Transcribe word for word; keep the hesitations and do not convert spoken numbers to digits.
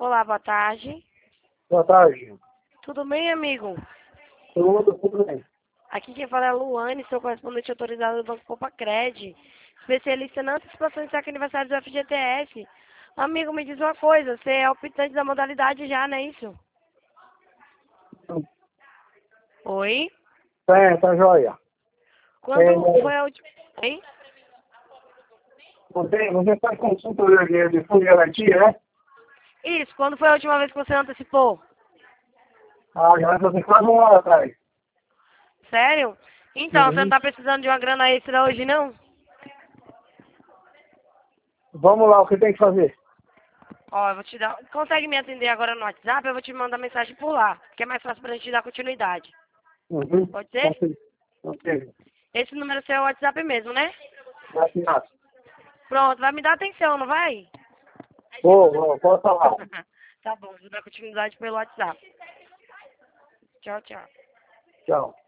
Olá, boa tarde. Boa tarde. Tudo bem, amigo? Tudo, tudo bem. Aqui quem fala é a Luane, sou correspondente autorizado do Banco Popacred, especialista na antecipação de saque aniversário do F G T S. Amigo, me diz uma coisa, você é optante da modalidade já, não é isso? Oi? É, tá joia. Quando É, foi a última... Hein? você, você faz consultoria de, de fundo de garantia, né? Isso, quando foi a última vez que você antecipou? Ah, já você quase uma hora atrás. Sério? Então, você não Uhum. tá precisando de uma grana extra hoje, não? Vamos lá, o que tem que fazer? Ó, eu vou te dar... Consegue me atender agora no WhatsApp? Eu vou te mandar mensagem por lá, que é mais fácil pra gente dar continuidade. Uhum. Pode ser? Ok. Ok. Esse número seu é o WhatsApp mesmo, né? Assinado. Pronto, vai me dar atenção, não vai? Vou, vou, pode falar. Tá bom, vou dar continuidade pelo WhatsApp. Tchau, tchau. Tchau.